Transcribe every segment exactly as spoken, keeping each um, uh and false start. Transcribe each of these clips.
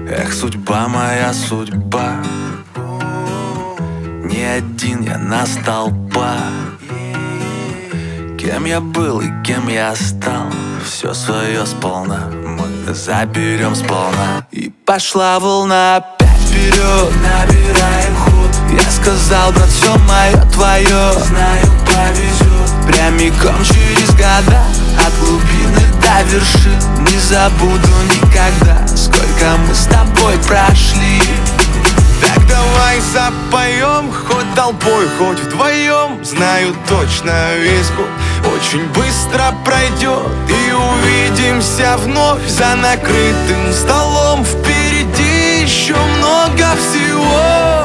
Эх, судьба моя, судьба, не один я на столбах. Кем я был и кем я стал, все свое сполна мы заберем сполна. И пошла волна опять вперед, набираем ход. Я сказал, брат, все мое твое, знаю, повезет. Прямиком через года, от глубины до вершин. Не забуду никогда, сколько мы с тобой прошли. Так давай запоем, хоть толпой, хоть вдвоем. Знаю точно, весь год очень быстро пройдет, и увидимся вновь за накрытым столом. Впереди еще много всего.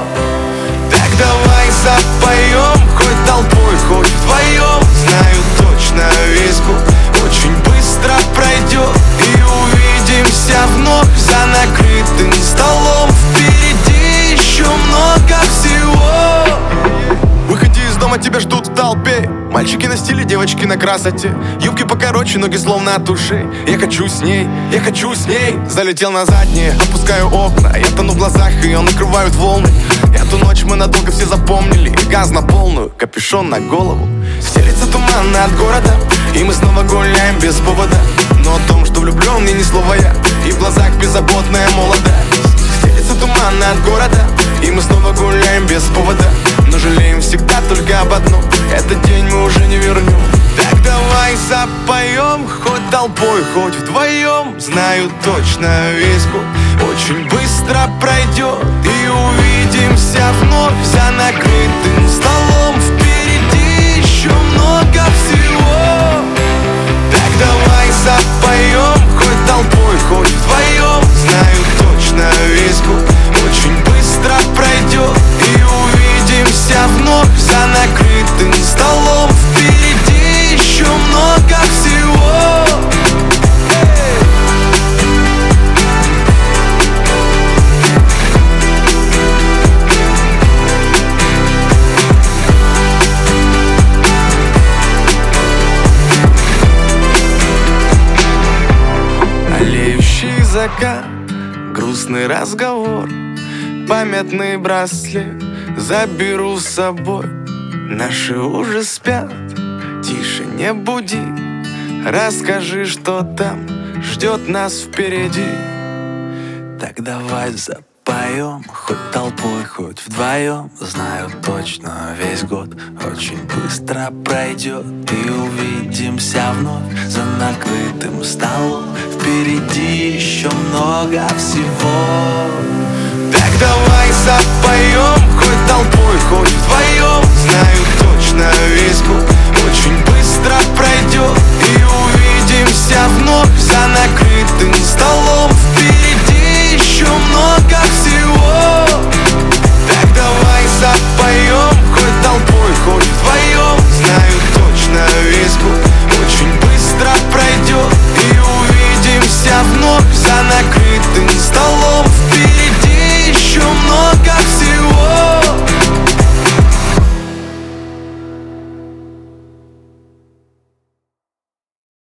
Так давай запоем, хоть толпой, хоть вдвоем. Знаю точно, весь год очень быстро пройдет, и увидимся вновь за накрытым столом. Впереди еще много всего. Выходи из дома, тебя ждут в толпе. Мальчики на стиле, девочки на красоте. Юбки покороче, ноги словно от ушей. Я хочу с ней, я хочу с ней. Залетел на задние, опускаю окна. Я тону в глазах, ее накрывают волны. Эту ночь мы надолго все запомнили. Газ на полную, капюшон на голову. Стелится туман над городом, и мы снова гуляем без повода. Но о том, что влюблен, мне ни слова я. И в глазах беззаботная молодость. Стелится туман над городом, и мы снова гуляем без повода. Но жалеем всегда только об одном: этот день мы уже не вернем. Так давай запоем, хоть толпой, хоть вдвоем. Знаю точно, весь год очень быстро пройдет, и увидимся вновь за накрытым столом. Впереди еще много всего. Так давай запоем, хоть толпой, хоть вдвоем. Знаю точно, весь год очень быстро пройдет, и увидимся вновь за накрытым столом. Впереди еще много всего. Олеющий закат, грустный разговор, памятный браслет заберу с собой. Наши уже спят, тише, не буди. Расскажи, что там ждет нас впереди. Так давай запоем, хоть толпой, хоть вдвоем. Знаю точно, весь год очень быстро пройдет, и увидимся вновь за накрытым столом. Впереди еще много всего. Так давай запоем, хоть толпой, хоть вдвоем. Знаю точно, весь